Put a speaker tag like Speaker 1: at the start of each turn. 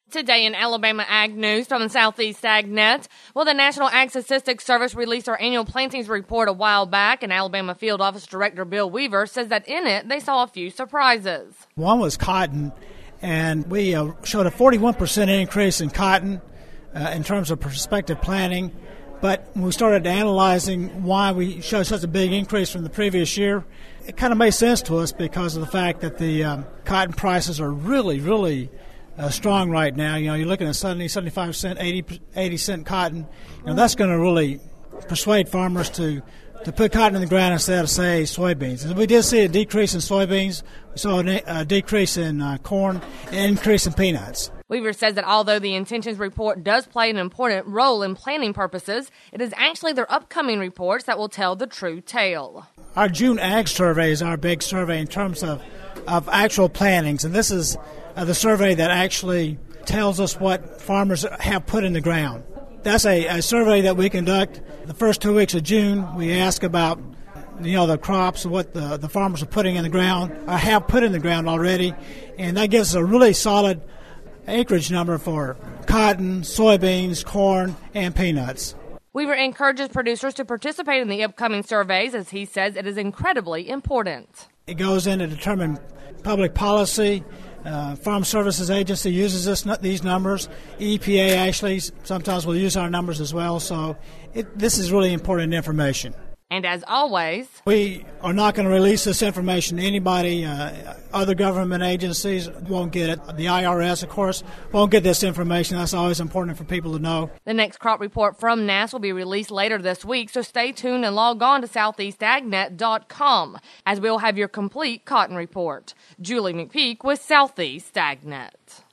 Speaker 1: Today in Alabama Ag News from the Southeast AgNet. Well, the National Ag Statistics Service released their annual plantings report a while back, and Alabama Field Office Director Bill Weaver says that in it they saw a few surprises.
Speaker 2: One was cotton, and we showed a 41% increase in cotton in terms of prospective planting. But when we started analyzing why we showed such a big increase from the previous year, it kind of made sense to us because of the fact that the cotton prices are really strong right now. You know, you're looking at 70, 75 cent, 80 cent cotton. You know, that's going to really persuade farmers to put cotton in the ground instead of, say, soybeans. And we did see a decrease in soybeans. We saw a decrease in corn, an increase in peanuts.
Speaker 1: Weaver says that although the intentions report does play an important role in planning purposes, it is actually their upcoming reports that will tell the true tale.
Speaker 2: Our June Ag Survey is our big survey in terms of actual plantings, and this is the survey that actually tells us what farmers have put in the ground. That's a survey that we conduct the first 2 weeks of June. We ask about, the crops, what the farmers are putting in the ground, or have put in the ground already, and that gives us a really solid acreage number for cotton, soybeans, corn, and peanuts.
Speaker 1: Weaver encourages producers to participate in the upcoming surveys, as he says it is incredibly important.
Speaker 2: It goes in to determine public policy. Farm Services Agency uses these numbers. EPA actually sometimes will use our numbers as well. So this is really important information.
Speaker 1: And as always,
Speaker 2: we are not going to release this information to anybody. Other government agencies won't get it. The IRS, of course, won't get this information. That's always important for people to know.
Speaker 1: The next crop report from NASS will be released later this week, so stay tuned and log on to southeastagnet.com as we'll have your complete cotton report. Julie McPeak with Southeast AgNet.